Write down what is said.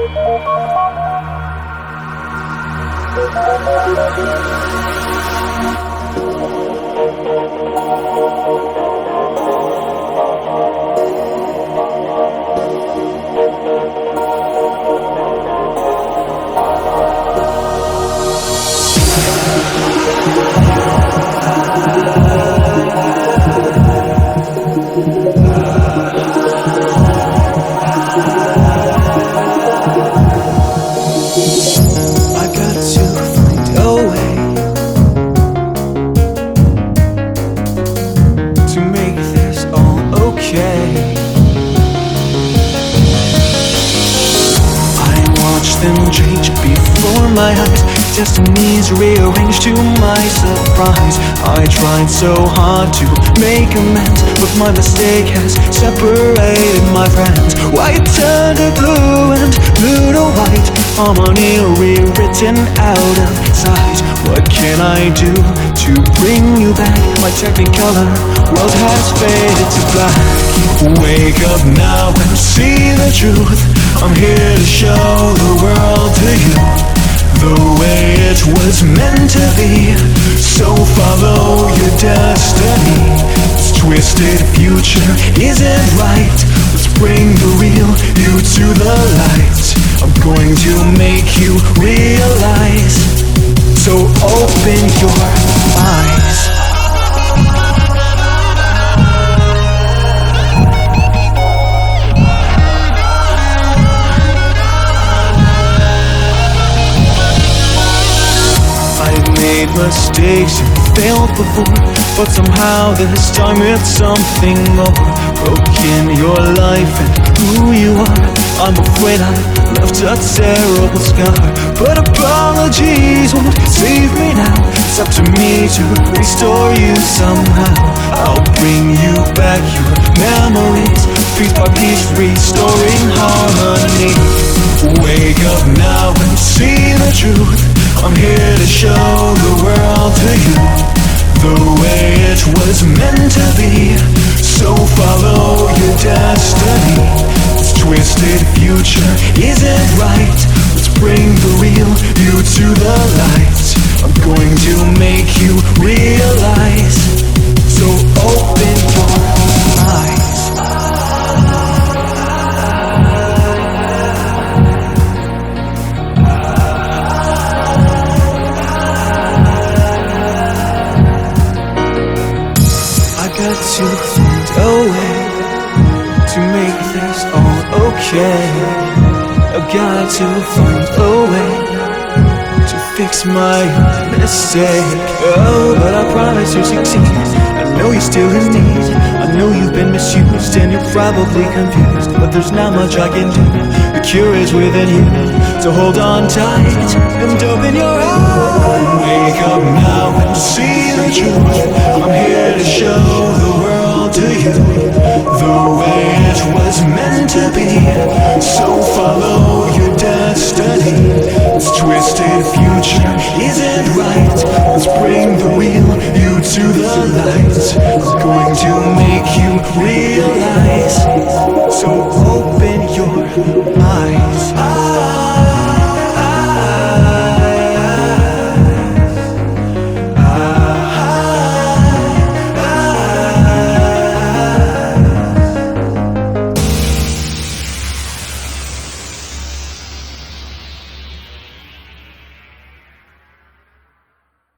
Them change before my eyes, destinies rearranged to my surprise. I tried so hard to make amends, but my mistake has separated my friends. Why it turned to blue and blue to white, harmony rewritten out of sight. What can I do to bring you back? My technicolor world has faded to black. Wake up now and see the truth. I'm here to show the world to you the way it was meant to be. So follow your destiny. This twisted future isn't right. Let's bring the real you to the light. I'm going to make you realize. So open your eyes. Made mistakes and failed before, but somehow this time it's something more. Broken your life and who you are. I'm afraid I left a terrible scar, but apologies won't save me now. It's up to me to restore you somehow. I'll bring you back your memories, piece by piece, restoring harmony. Wake up now and see the truth. I'm here to show the world to you the way it was meant to be. So follow your destiny. This twisted future isn't right. Let's bring the real you to the light. I'm going to make you realize. So open your eyes. To find a way to make this all okay. I've got to find a way to fix my mistake. Oh, but I promise to succeed. I know you're still in need. I know you've been misused and you're probably confused, but there's not much I can do. The cure is within you, so hold on tight and open your eyes. Wake up now and see the truth. I'm here to show the world to you the way it was meant to be. So follow your destiny. This twisted future isn't right. Let's bring the real you to the light. I'm going to make you realize. So open your eyes.